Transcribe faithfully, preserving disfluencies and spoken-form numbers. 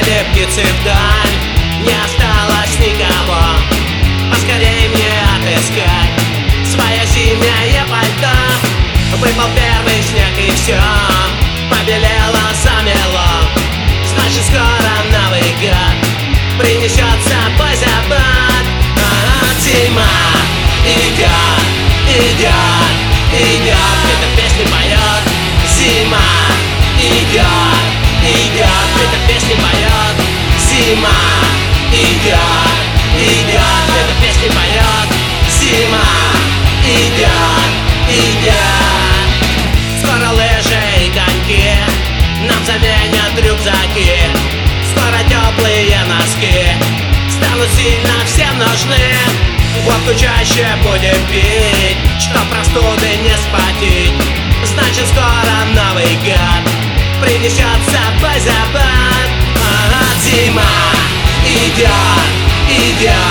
смотрели птицы вдаль, не осталось никого. Поскорей мне отыскать свое зимнее пальто. Выпал первый снег и все побелело, замело. Значит, скоро Новый год принесет с собой забот. А зима идет, идет, идет, эта песня поет. Зима идет, идет, эта песня поет. Зима идет, идет, эта песня поет. Зима идет, идет. Скоро лыжи и коньки нам заменят рюкзаки. Скоро теплые носки станут сильно всем нужны. Водку чаще будем пить, чтоб простуды не схватить. Значит, скоро Новый год принесет с собой забот. Ага, зима идет, идет.